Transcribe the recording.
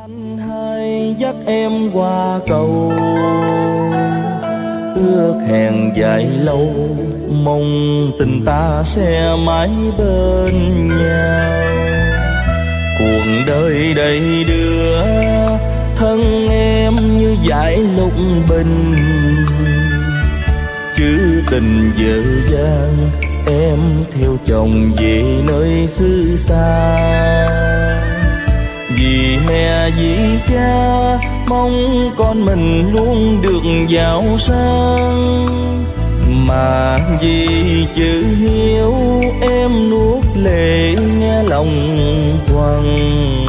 Anh hai dắt em qua cầu, ước hẹn dài lâu, mong tình ta sẽ mãi bên nhau. Cuộc đời đầy đưa thân em như dải lục bình, chứ tình dở dang em theo chồng về nơi xứ xa. Vì mẹ vì cha mong con mình luôn được giàu sang, mà vì chữ hiếu em nuốt lệ nghe lòng thoáng.